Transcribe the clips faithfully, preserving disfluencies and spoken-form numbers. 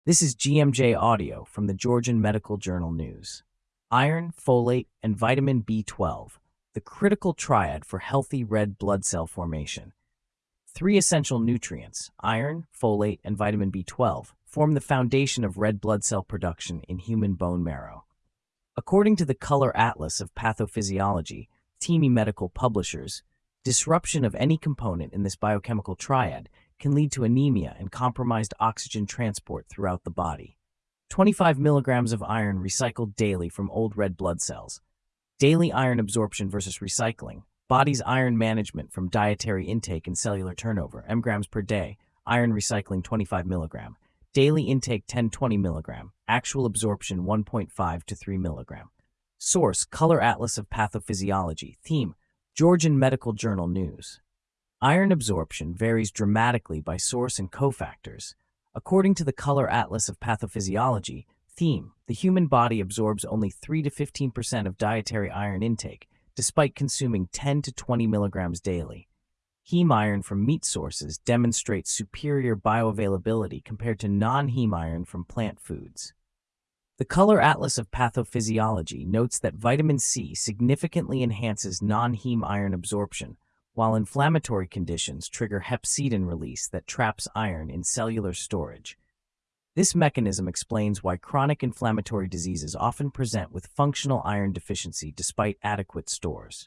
This is G M J Audio from the Georgian Medical Journal News. Iron, folate, and vitamin B twelve, the critical triad for healthy red blood cell formation. Three essential nutrients, iron, folate, and vitamin B twelve, form the foundation of red blood cell production in human bone marrow. According to the Color Atlas of Pathophysiology, T M E Medical Publishers, disruption of any component in this biochemical triad can lead to anemia and compromised oxygen transport throughout the body. twenty-five milligrams of iron recycled daily from old red blood cells. Daily iron absorption versus recycling. Body's iron management from dietary intake and cellular turnover, milligrams per day. Iron recycling twenty-five milligram. Daily intake ten to twenty milligram. Actual absorption one point five to three milligram. Source: Color Atlas of Pathophysiology. Theme: Georgian Medical Journal News. Iron absorption varies dramatically by source and cofactors. According to the Color Atlas of Pathophysiology, theme: the human body absorbs only three to fifteen percent of dietary iron intake, despite consuming ten to twenty milligrams daily. Heme iron from meat sources demonstrates superior bioavailability compared to non-heme iron from plant foods. The Color Atlas of Pathophysiology notes that vitamin C significantly enhances non-heme iron absorption, while inflammatory conditions trigger hepcidin release that traps iron in cellular storage. This mechanism explains why chronic inflammatory diseases often present with functional iron deficiency despite adequate stores.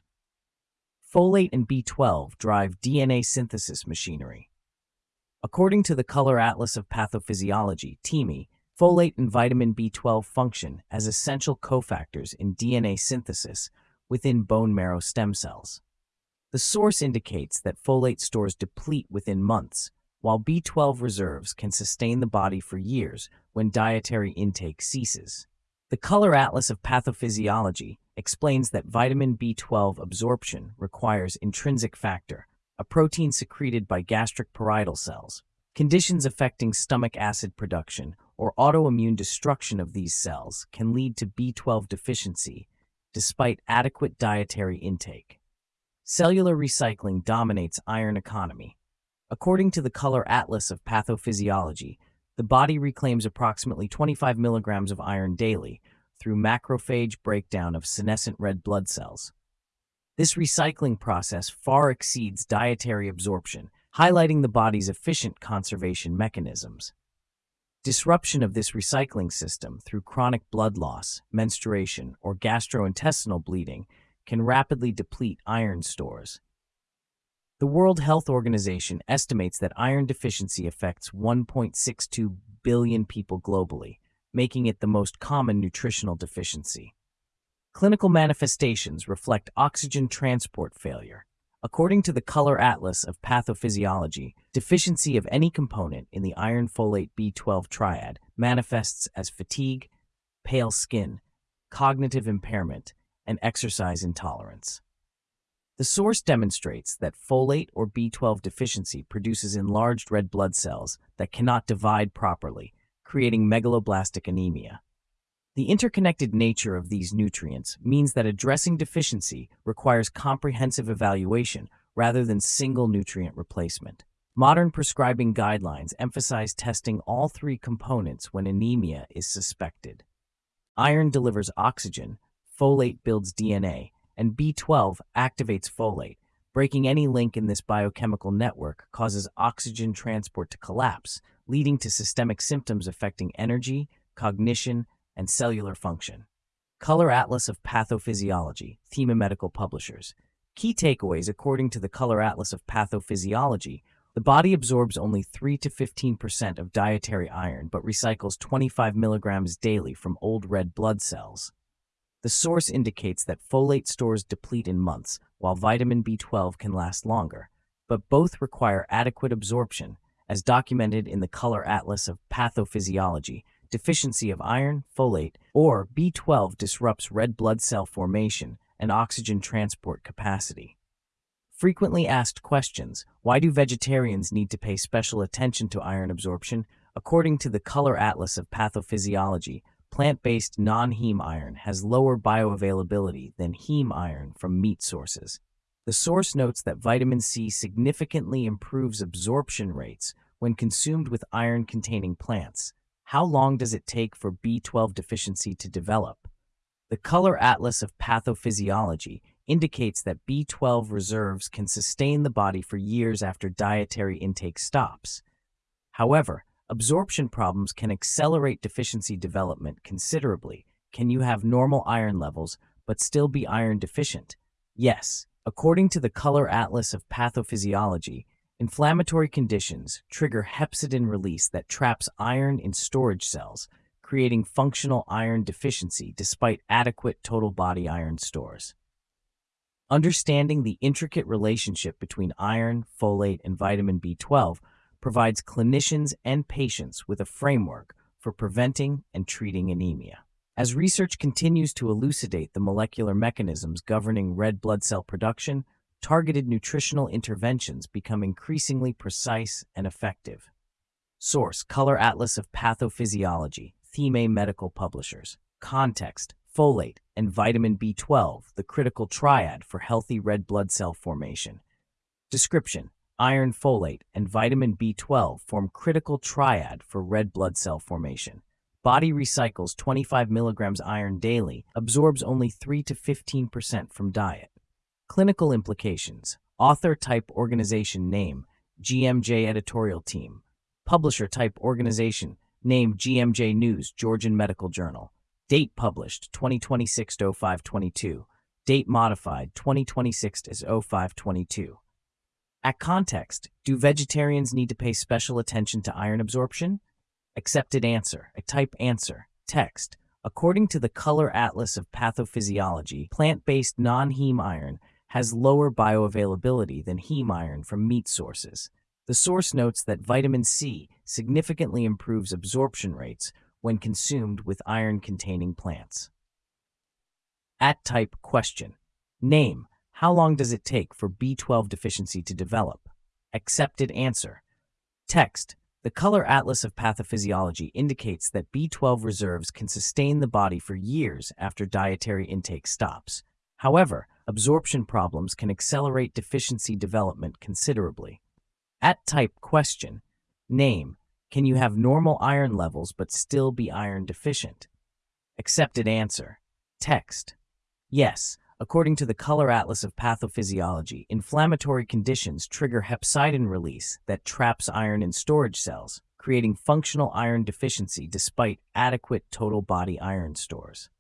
Folate and B twelve drive D N A synthesis machinery. According to the Color Atlas of Pathophysiology, T M E, folate and vitamin B twelve function as essential cofactors in D N A synthesis within bone marrow stem cells. The source indicates that folate stores deplete within months, while B twelve reserves can sustain the body for years when dietary intake ceases. The Color Atlas of Pathophysiology explains that vitamin B twelve absorption requires intrinsic factor, a protein secreted by gastric parietal cells. Conditions affecting stomach acid production or autoimmune destruction of these cells can lead to B twelve deficiency, despite adequate dietary intake. Cellular recycling dominates iron economy. According to the Color Atlas of Pathophysiology, the body reclaims approximately twenty-five milligrams of iron daily through macrophage breakdown of senescent red blood cells. This recycling process far exceeds dietary absorption, highlighting the body's efficient conservation mechanisms. Disruption of this recycling system through chronic blood loss, menstruation, or gastrointestinal bleeding can rapidly deplete iron stores. The World Health Organization estimates that iron deficiency affects one point six two billion people globally, making it the most common nutritional deficiency. Clinical manifestations reflect oxygen transport failure. According to the Color Atlas of Pathophysiology, deficiency of any component in the iron-folate B twelve triad manifests as fatigue, pale skin, cognitive impairment, and exercise intolerance. The source demonstrates that folate or B twelve deficiency produces enlarged red blood cells that cannot divide properly, creating megaloblastic anemia. The interconnected nature of these nutrients means that addressing deficiency requires comprehensive evaluation rather than single nutrient replacement. Modern prescribing guidelines emphasize testing all three components when anemia is suspected. Iron delivers oxygen, folate builds D N A, and B twelve activates folate. Breaking any link in this biochemical network causes oxygen transport to collapse, leading to systemic symptoms affecting energy, cognition, and cellular function. Color Atlas of Pathophysiology, T M E Medical Publishers. Key takeaways. According to the Color Atlas of Pathophysiology, the body absorbs only three to fifteen percent of dietary iron but recycles twenty-five milligrams daily from old red blood cells. The source indicates that folate stores deplete in months, while vitamin B twelve can last longer, but both require adequate absorption, as documented in the Color Atlas of Pathophysiology. Deficiency of iron, folate, or B twelve disrupts red blood cell formation and oxygen transport capacity. Frequently asked questions: why do vegetarians need to pay special attention to iron absorption? According to the Color Atlas of Pathophysiology, plant-based non-heme iron has lower bioavailability than heme iron from meat sources. The source notes that vitamin C significantly improves absorption rates when consumed with iron-containing plants, How long does it take for B twelve deficiency to develop? The Color Atlas of Pathophysiology indicates that B twelve reserves can sustain the body for years after dietary intake stops. However, absorption problems can accelerate deficiency development considerably. Can you have normal iron levels but still be iron deficient? Yes. According to the Color Atlas of Pathophysiology, inflammatory conditions trigger hepcidin release that traps iron in storage cells, creating functional iron deficiency despite adequate total body iron stores. Understanding the intricate relationship between iron, folate, and vitamin B twelve provides clinicians and patients with a framework for preventing and treating anemia. As research continues to elucidate the molecular mechanisms governing red blood cell production, targeted nutritional interventions become increasingly precise and effective. Source: Color Atlas of Pathophysiology, Theme Medical Publishers. Context: folate and vitamin B twelve, the critical triad for healthy red blood cell formation. Description: iron, folate, and vitamin B twelve form critical triad for red blood cell formation. Body recycles twenty-five milligrams iron daily, absorbs only three to fifteen percent from diet. Clinical implications: author type organization name, G M J editorial team. Publisher type organization name, G M J News, Georgian Medical Journal. Date published, twenty twenty-six oh five twenty-two. Date modified, twenty twenty-six oh five twenty-two. At context: do vegetarians need to pay special attention to iron absorption? Accepted answer. A type answer. Text: according to the Color Atlas of Pathophysiology, plant-based non-heme iron has lower bioavailability than heme iron from meat sources. The source notes that vitamin C significantly improves absorption rates when consumed with iron-containing plants. At type question. Name: how long does it take for B twelve deficiency to develop? Accepted answer. Text: the Color Atlas of Pathophysiology indicates that B twelve reserves can sustain the body for years after dietary intake stops. However, absorption problems can accelerate deficiency development considerably. At type question. Name: can you have normal iron levels but still be iron deficient? Accepted answer. Text: yes. According to the Color Atlas of Pathophysiology, inflammatory conditions trigger hepcidin release that traps iron in storage cells, creating functional iron deficiency despite adequate total body iron stores.